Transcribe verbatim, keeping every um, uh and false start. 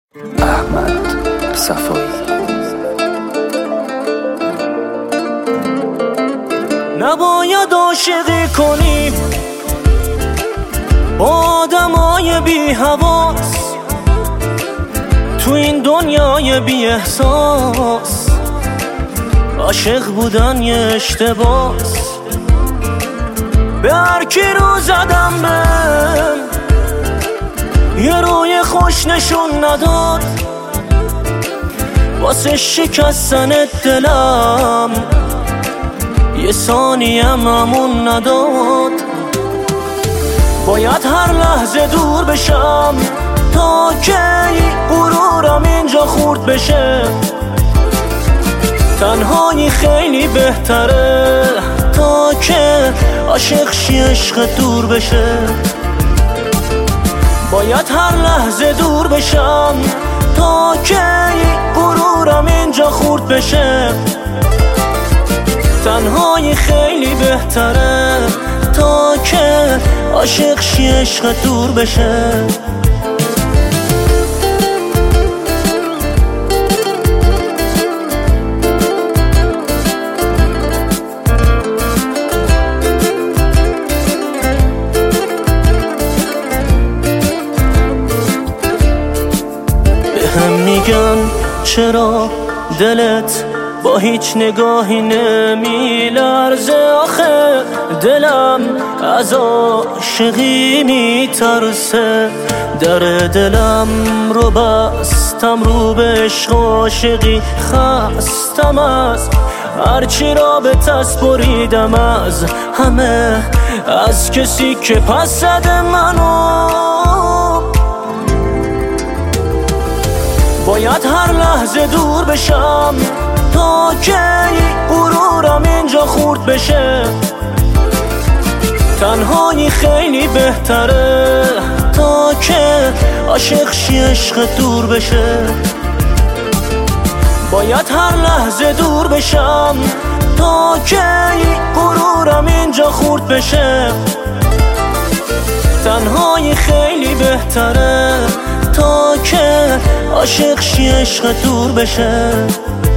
احمد صفایی. نباید عاشقی کنیم با آدمای بی حواس تو این دنیای بی احساس. عاشق بودن یه اشتباس، به هر کی رو زدم بهم یه روی خوش نشون نداد. واسه شکستن دلم یه ثانیم امون نداد. باید هر لحظه دور بشم تا که غرورم اینجا خورد بشه. تنهایی خیلی بهتره تا که عاشق شی عشق دور بشه. باید هر لحظه دور بشم تا که غرورم اینجا خورد بشه. تنهایی خیلی بهتره تا که عاشق شی عشق دور بشه. هم میگن چرا دلت با هیچ نگاهی نمیلرزه. آخه دلم از عاشقی میترسه. در دلم رو بستم رو به عشق و عاشقی خستم از هرچی را به دست بریدم از همه، از کسی که پس زده منو. باید هر لحظه دور بشم تا که غرورم اینجا خورد بشه. تنهایی خیلی بهتره تا که عاشق شی عشق دور بشه. باید هر لحظه دور بشم تا که غرورم اینجا خورد بشه. تنهایی خیلی بهتره تا که عاشق شی عشق دور بشه.